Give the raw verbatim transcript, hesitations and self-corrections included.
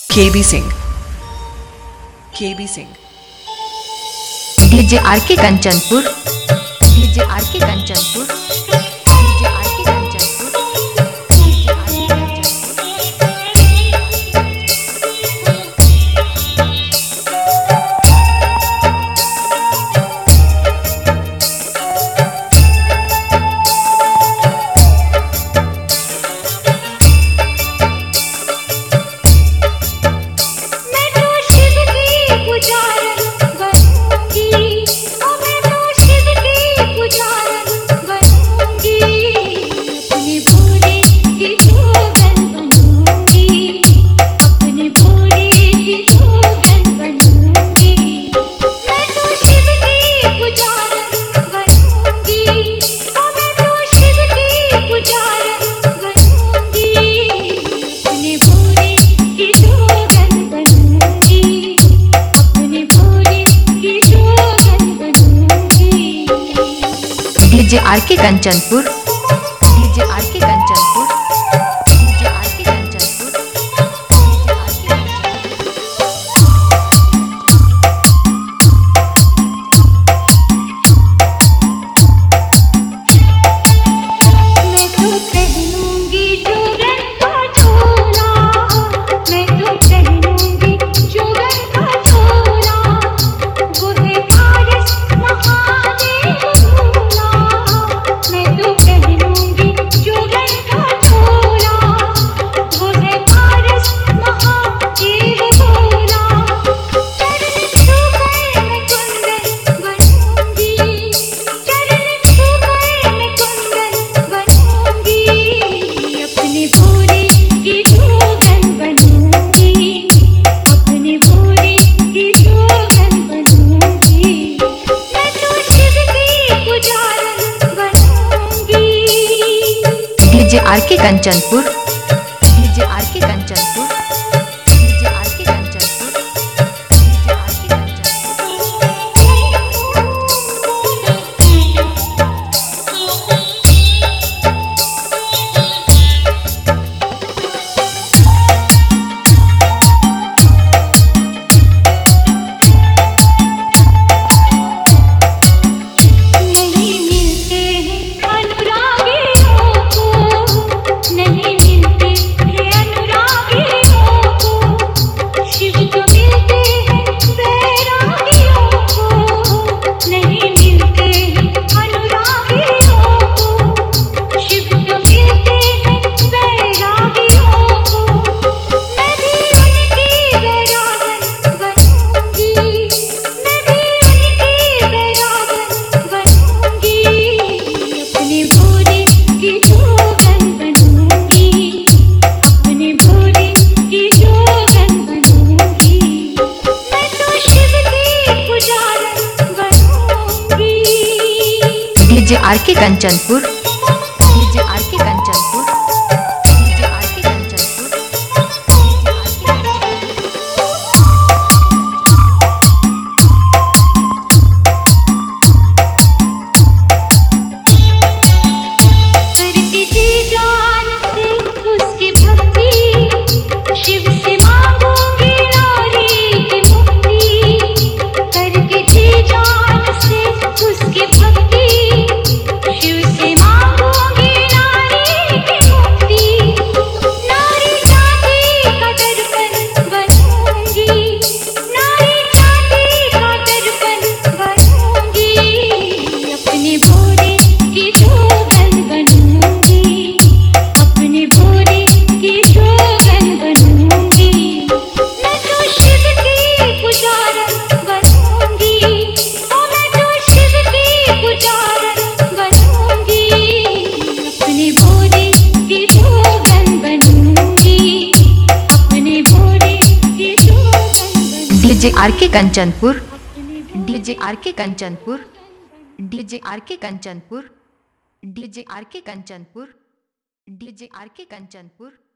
केबी Singh K B Singh DJ R K Kanchanpur DJ R K Kanchanpur DJ R K Kanchanpur DJ R K Kanchanpur. DJ R K Kanchanpur DJ R K Kanchanpur DJ R K Kanchanpur DJ R के मैं तो पहनूंगी जोगन का छोला मैं तो पहनूंगी जोगन का छोला वो है पारस महादेव भोला मैं तो पहनूंगी जोगन का छोला वो है पारस महादेव भोला चरण छूकर मैं कुंदन बनूंगी चरण छूकर मैं कुंदन बनूंगी अपने भोले की जोगन बनूंगी अपने भोले की जोगन बनूंगी मैं तो शिव की पुजारन बनूंगी। DJ R K Kanchanpur DJ R K Kanchanpur DJ R K Kanchanpur DJ R के नहीं मिलते हैं अनुरागियों को नहीं मिलते हैं अनुरागियों को शिव जो मिलते हैं बैरागियों को नहीं मिलते हैं अनुरागियों को शिव जो मिलते हैं बैरागियों को मैं भी उनकी बैरागन बनूंगी मैं भी उनकी बैरागन बनूंगी अपने भोले की जोगन बनूंगी अपने भोले की जोगन बनूंगी मैं तो शिव की पुजारन बनूंगी। DJ R K Kanchanpur DJ R K Kanchanpur DJ R K Kanchanpur DJ R के करके जी जान से उसकी भक्ति शिव से मांगूंगी नारी की मुक्ति करके जी जान से उसकी भक्ति शिव से मांगूंगी नारी की मुक्ति नारी जाति का दर्पण बनूंगी नारी जाति का दर्पण बनूंगी अपने भोले की जोगन बनूंगी अपने भोले की जोगन बनूंगी मैं तो शिव की पुजारन बनूंगी ओ मैं तो शिव की पुजारन बनूंगी अपने भोले की जोगन बनूंगी अपने भोले की जोगन बनूंगी। DJ R K Kanchanpur DJ R K Kanchanpur DJ R K Kanchanpur DJ R K Kanchanpur DJ R K Kanchanpur